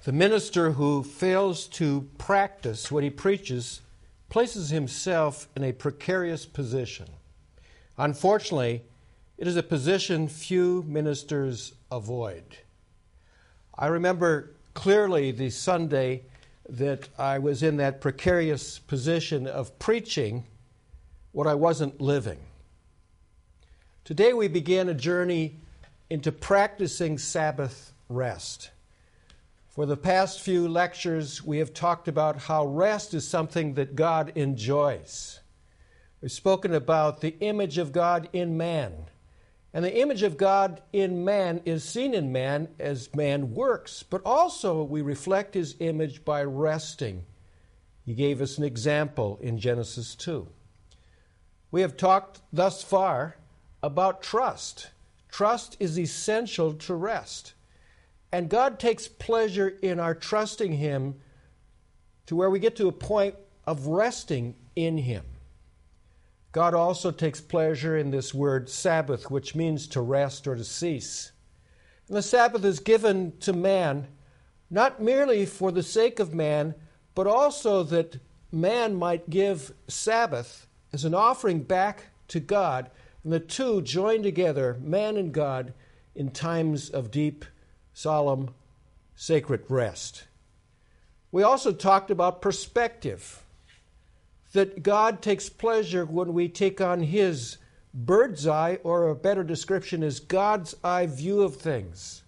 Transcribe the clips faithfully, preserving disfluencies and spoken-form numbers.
The minister who fails to practice what he preaches places himself in a precarious position. Unfortunately, it is a position few ministers avoid. I remember clearly the Sunday that I was in that precarious position of preaching what I wasn't living. Today we began a journey into practicing Sabbath rest. For the past few lectures, we have talked about how rest is something that God enjoys. We've spoken about the image of God in man. And the image of God in man is seen in man as man works, but also we reflect his image by resting. He gave us an example in Genesis two. We have talked thus far about trust. Trust is essential to rest. And God takes pleasure in our trusting Him to where we get to a point of resting in Him. God also takes pleasure in this word Sabbath, which means to rest or to cease. And the Sabbath is given to man not merely for the sake of man, but also that man might give Sabbath as an offering back to God, and the two join together, man and God, in times of deep, solemn, sacred rest. We also talked about perspective, that God takes pleasure when we take on His bird's eye, or a better description is God's eye view of things.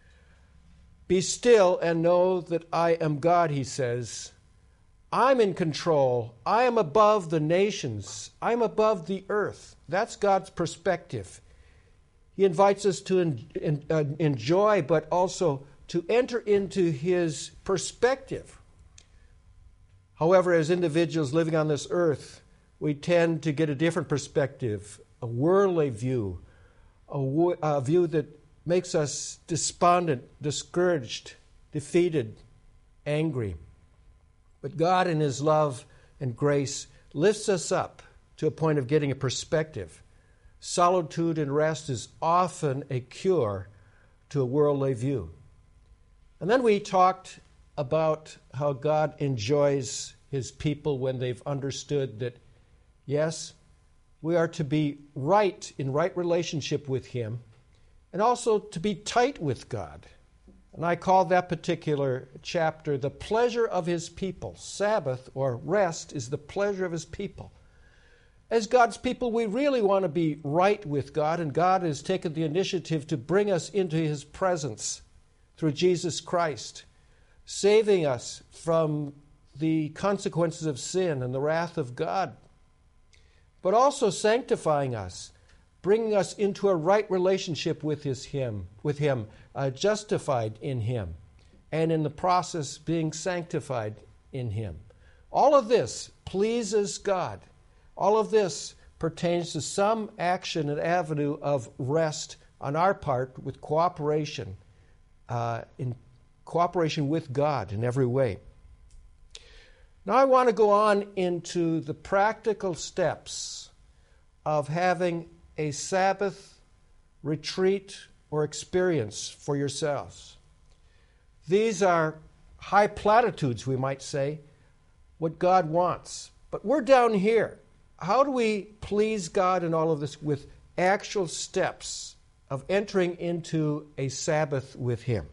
Be still and know that I am God, He says. I'm in control. I am above the nations. I'm above the earth. That's God's perspective. He invites us to en- en- uh, enjoy, but also to enter into His perspective. However, as individuals living on this earth, we tend to get a different perspective, a worldly view, a, wo- a view that makes us despondent, discouraged, defeated, angry. But God in His love and grace lifts us up to a point of getting a perspective. Solitude and rest is often a cure to a worldly view. And then we talked about how God enjoys His people when they've understood that, yes, we are to be right, in right relationship with Him, and also to be tight with God. And I call that particular chapter the pleasure of His people. Sabbath, or rest, is the pleasure of His people. As God's people, we really want to be right with God, and God has taken the initiative to bring us into His presence through Jesus Christ, saving us from the consequences of sin and the wrath of God, but also sanctifying us, bringing us into a right relationship with His Him, with Him, uh, justified in Him, and in the process being sanctified in Him. All of this pleases God. All of this pertains to some action and avenue of rest on our part with cooperation, uh, in cooperation with God in every way. Now I want to go on into the practical steps of having a Sabbath retreat or experience for yourselves. These are high platitudes, we might say, what God wants. But we're down here. How do we please God in all of this with actual steps of entering into a Sabbath with Him?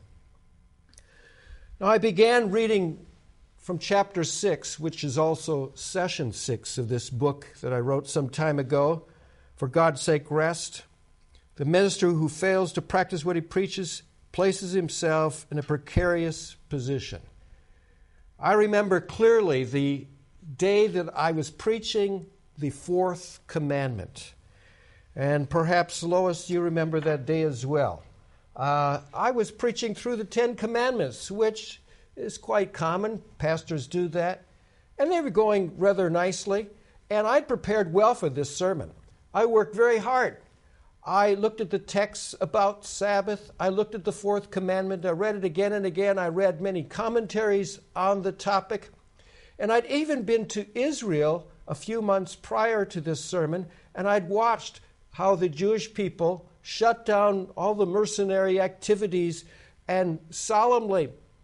Now, I began reading from chapter six, which is also session six of this book that I wrote some time ago, For God's Sake Rest. The minister who fails to practice what he preaches places himself in a precarious position. I remember clearly the day that I was preaching the fourth commandment. And perhaps, Lois, you remember that day as well. Uh, I was preaching through the Ten Commandments, which is quite common. Pastors do that. And they were going rather nicely. And I'd prepared well for this sermon. I worked very hard. I looked at the texts about Sabbath. I looked at the fourth commandment. I read it again and again. I read many commentaries on the topic. And I'd even been to Israel a few months prior to this sermon, and I'd watched how the Jewish people shut down all the mercenary activities and solemnly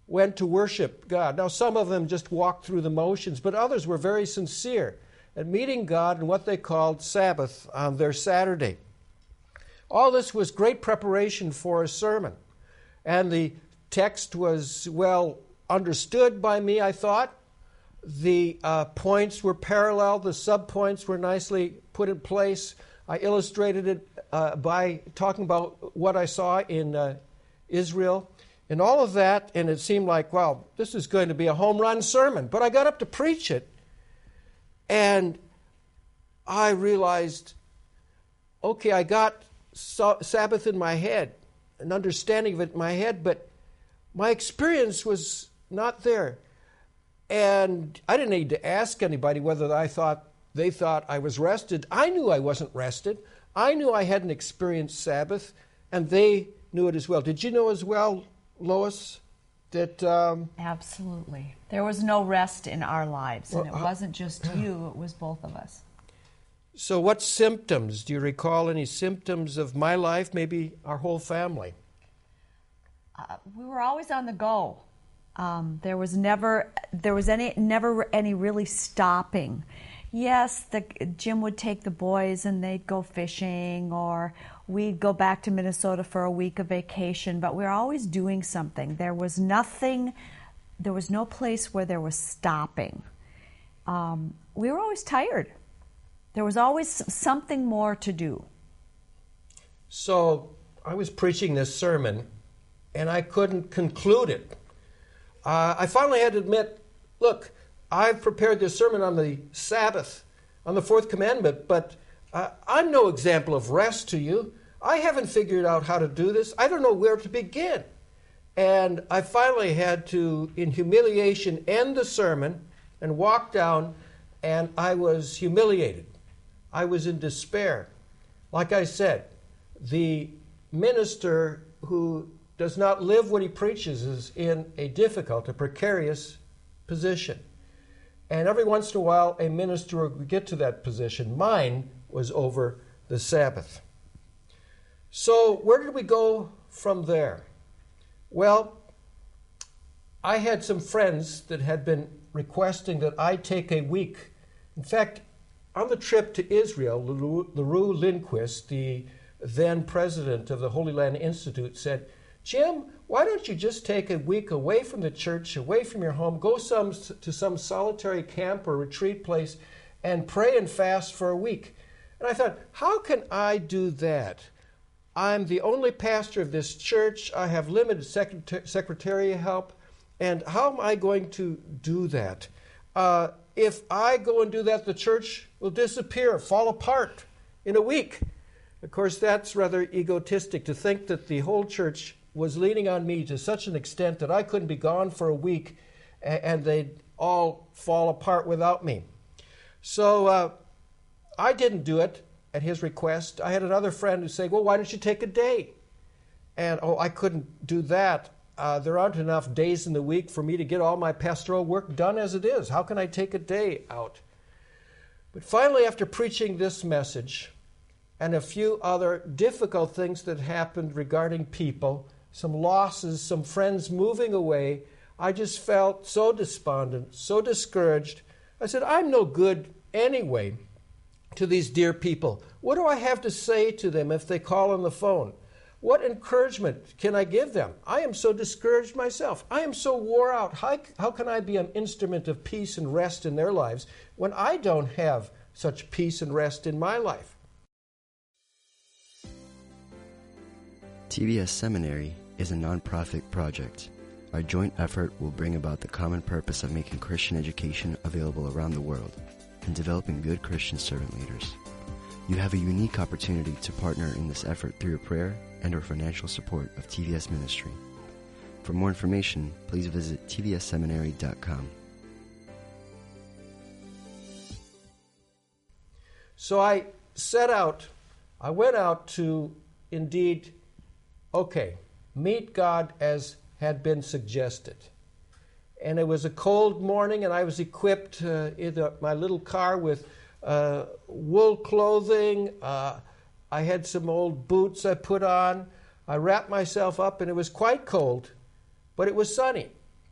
went to worship God. Now, some of them just walked through the motions, but others were very sincere at meeting God in what they called Sabbath on their Saturday. All this was great preparation for a sermon, and the text was well understood by me, I thought. The uh, points were parallel, the subpoints were nicely put in place. I illustrated it uh, by talking about what I saw in uh, Israel and all of that, and it seemed like, wow, this is going to be a home run sermon. But I got up to preach it, and I realized, okay, I got so- Sabbath in my head, an understanding of it in my head, but my experience was not there. And I didn't need to ask anybody whether I thought they thought I was rested. I knew I wasn't rested. I knew I hadn't experienced Sabbath, and they knew it as well. Did you know as well, Lois, that... Um, Absolutely. There was no rest in our lives, and well, it wasn't just you, it was both of us. So what symptoms? Do you recall any symptoms of my life, maybe our whole family? Uh, we were always on the go. Um, there was never there was any never any really stopping. Yes, the Jim would take the boys and they'd go fishing, or we'd go back to Minnesota for a week of vacation, but we were always doing something. There was nothing, there was no place where there was stopping. Um, we were always tired. There was always something more to do. So I was preaching this sermon, and I couldn't conclude it. Uh, I finally had to admit, look, I've prepared this sermon on the Sabbath, on the fourth commandment, but uh, I'm no example of rest to you. I haven't figured out how to do this. I don't know where to begin. And I finally had to, in humiliation, end the sermon and walk down, and I was humiliated. I was in despair. Like I said, the minister who does not live what he preaches is in a difficult, a precarious position. And every once in a while, a minister will get to that position. Mine was over the Sabbath. So where did we go from there? Well, I had some friends that had been requesting that I take a week. In fact, on the trip to Israel, LaRue Lindquist, the then president of the Holy Land Institute, said, Jim, why don't you just take a week away from the church, away from your home, go some to some solitary camp or retreat place and pray and fast for a week? And I thought, how can I do that? I'm the only pastor of this church. I have limited secretary, secretarial help. And how am I going to do that? Uh, if I go and do that, the church will disappear, fall apart in a week. Of course, that's rather egotistic to think that the whole church was leaning on me to such an extent that I couldn't be gone for a week and they'd all fall apart without me. So uh, I didn't do it at his request. I had another friend who said, well, why don't you take a day? And, oh, I couldn't do that. Uh, there aren't enough days in the week for me to get all my pastoral work done as it is. How can I take a day out? But finally, after preaching this message and a few other difficult things that happened regarding people, some losses, some friends moving away, I just felt so despondent, so discouraged. I said, I'm no good anyway to these dear people. What do I have to say to them if they call on the phone? What encouragement can I give them? I am so discouraged myself. I am so wore out. How, how can I be an instrument of peace and rest in their lives when I don't have such peace and rest in my life? T V S Seminary is a nonprofit project. Our joint effort will bring about the common purpose of making Christian education available around the world and developing good Christian servant leaders. You have a unique opportunity to partner in this effort through your prayer and or financial support of T V S Ministry. For more information, please visit T V S seminary dot com. So I set out, I went out to indeed, okay, meet God as had been suggested. And it was a cold morning, and I was equipped uh, in the, my little car with uh, wool clothing. Uh, I had some old boots I put on. I wrapped myself up, and it was quite cold, but it was sunny.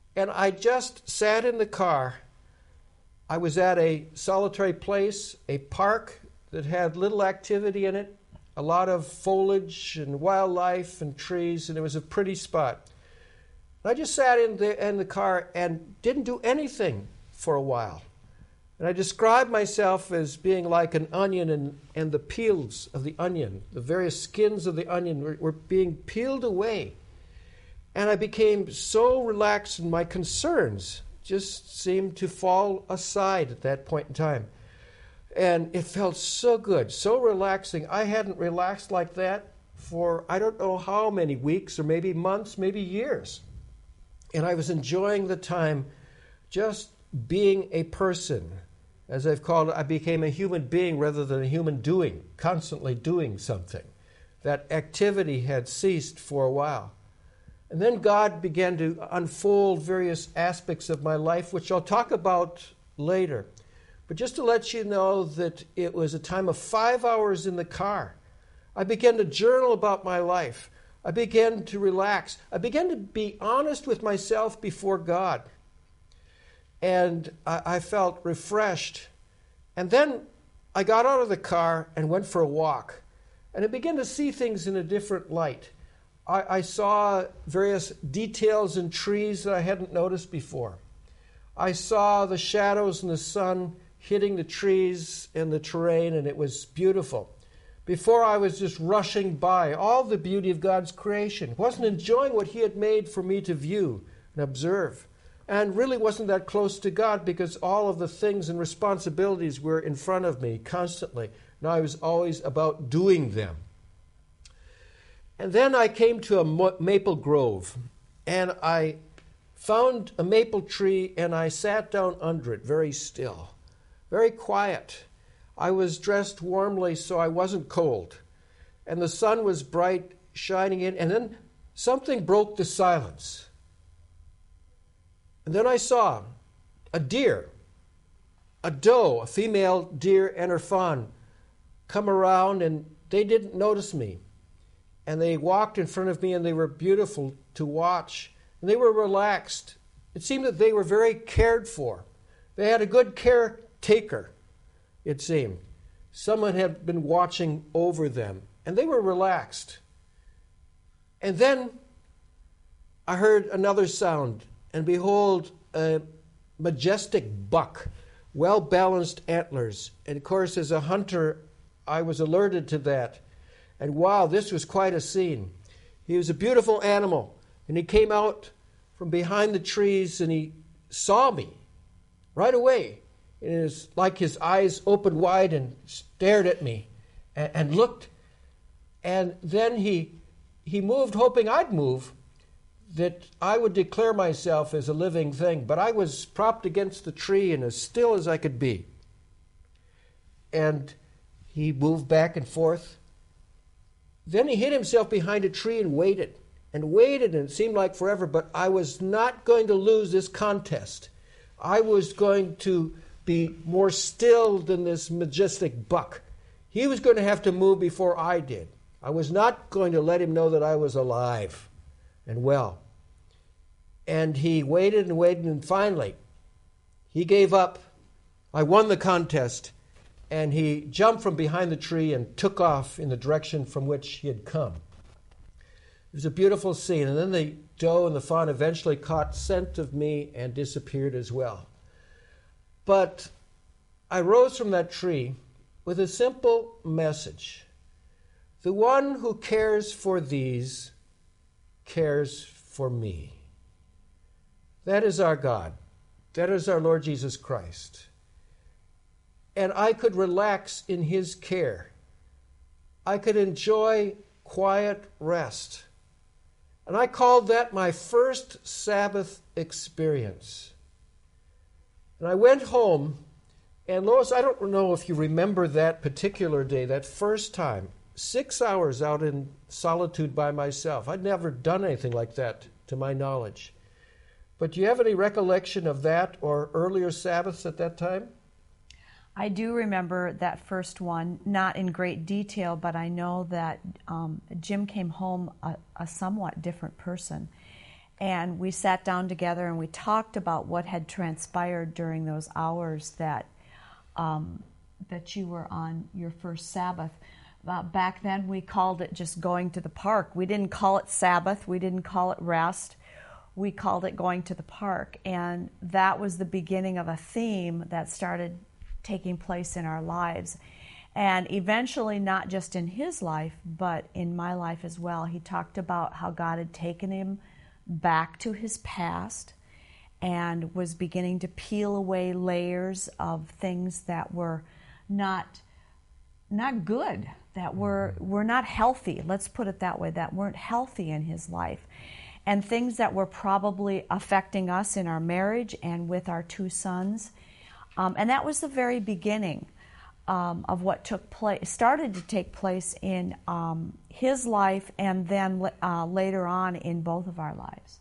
And I just sat in the car. I was at a solitary place, a park that had little activity in it, a lot of foliage and wildlife and trees, and it was a pretty spot. I just sat in the, in the car and didn't do anything for a while. And I described myself as being like an onion, and, and the peels of the onion, the various skins of the onion were, were being peeled away. And I became so relaxed, and my concerns just seemed to fall aside at that point in time. And it felt so good, so relaxing. I hadn't relaxed like that for I don't know how many weeks or maybe months, maybe years. And I was enjoying the time just being a person. As I've called it, I became a human being rather than a human doing, constantly doing something. That activity had ceased for a while. And then God began to unfold various aspects of my life, which I'll talk about later. But just to let you know that it was a time of five hours in the car. I began to journal about my life. I began to relax. I began to be honest with myself before God. And I, I felt refreshed. And then I got out of the car and went for a walk. And I began to see things in a different light. I, I saw various details in trees that I hadn't noticed before. I saw the shadows and the sun hitting the trees and the terrain, and it was beautiful. Before, I was just rushing by all the beauty of God's creation. Wasn't enjoying what He had made for me to view and observe. And really wasn't that close to God because all of the things and responsibilities were in front of me constantly. And I was always about doing them. And then I came to a maple grove, and I found a maple tree, and I sat down under it very still, very quiet. I was dressed warmly so I wasn't cold. And the sun was bright, shining in. And then something broke the silence. And then I saw a deer, a doe, a female deer and her fawn come around, and they didn't notice me. And they walked in front of me, and they were beautiful to watch. And they were relaxed. It seemed that they were very cared for. They had a good caretaker. It seemed. Someone had been watching over them, and they were relaxed. And then I heard another sound, and behold, a majestic buck, well-balanced antlers. And of course, as a hunter, I was alerted to that. And wow, this was quite a scene. He was a beautiful animal, and he came out from behind the trees, and he saw me right away. It was like his eyes opened wide and stared at me and, and looked. And then he he moved, hoping I'd move, that I would declare myself as a living thing. But I was propped against the tree and as still as I could be. And he moved back and forth. Then he hid himself behind a tree and waited and waited, and it seemed like forever. But I was not going to lose this contest. I was going to be more still than this majestic buck. He was going to have to move before I did. I was not going to let him know that I was alive and well. And he waited and waited, and finally he gave up. I won the contest, and he jumped from behind the tree and took off in the direction from which he had come. It was a beautiful scene, and then the doe and the fawn eventually caught scent of me and disappeared as well. But I rose from that tree with a simple message. The one who cares for these cares for me. That is our God. That is our Lord Jesus Christ. And I could relax in His care. I could enjoy quiet rest. And I called that my first Sabbath experience. And I went home, and Lois, I don't know if you remember that particular day, that first time, six hours out in solitude by myself. I'd never done anything like that, to my knowledge. But do you have any recollection of that or earlier Sabbaths at that time? I do remember that first one, not in great detail, but I know that um, Jim came home a, a somewhat different person. And we sat down together and we talked about what had transpired during those hours that um, that you were on your first Sabbath. Uh, back then we called it just going to the park. We didn't call it Sabbath. We didn't call it rest. We called it going to the park. And that was the beginning of a theme that started taking place in our lives. And eventually, not just in his life, but in my life as well, he talked about how God had taken him back to his past and was beginning to peel away layers of things that were not not good, that were were not healthy. Let's put it that way, that weren't healthy in his life. And things that were probably affecting us in our marriage and with our two sons. Um, and that was the very beginning um, of what took place, started to take place in um, his life and then uh, later on in both of our lives.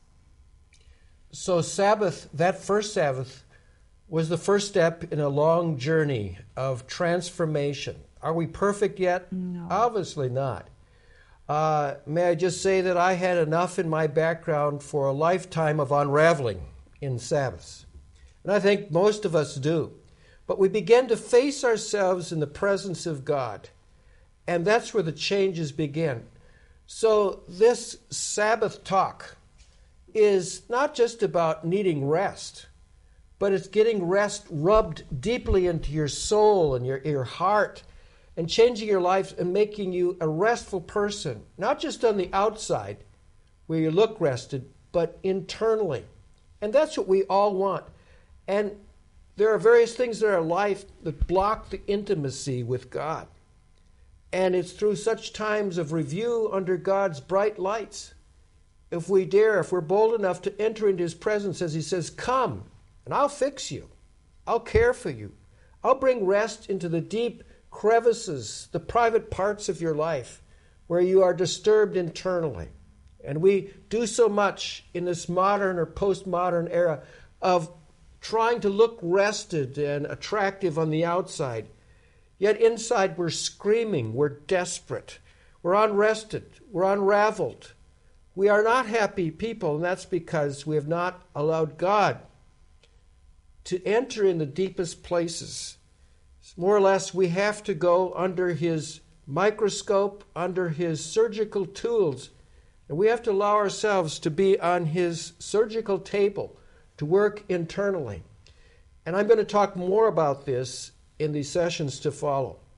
So Sabbath, that first Sabbath, was the first step in a long journey of transformation. Are we perfect yet? No. Obviously not. Uh, may I just say that I had enough in my background for a lifetime of unraveling in Sabbaths. And I think most of us do. But we begin to face ourselves in the presence of God. And that's where the changes begin. So this Sabbath talk is not just about needing rest, but it's getting rest rubbed deeply into your soul and your, your heart and changing your life and making you a restful person, not just on the outside where you look rested, but internally. And that's what we all want. And there are various things in our life that block the intimacy with God. And it's through such times of review under God's bright lights, if we dare, if we're bold enough to enter into his presence as he says, come, and I'll fix you. I'll care for you. I'll bring rest into the deep crevices, the private parts of your life where you are disturbed internally. And we do so much in this modern or postmodern era of trying to look rested and attractive on the outside. Yet inside we're screaming, we're desperate, we're unrested, we're unraveled. We are not happy people, and that's because we have not allowed God to enter in the deepest places. More or less, we have to go under his microscope, under his surgical tools, and we have to allow ourselves to be on his surgical table to work internally. And I'm going to talk more about this in the sessions to follow.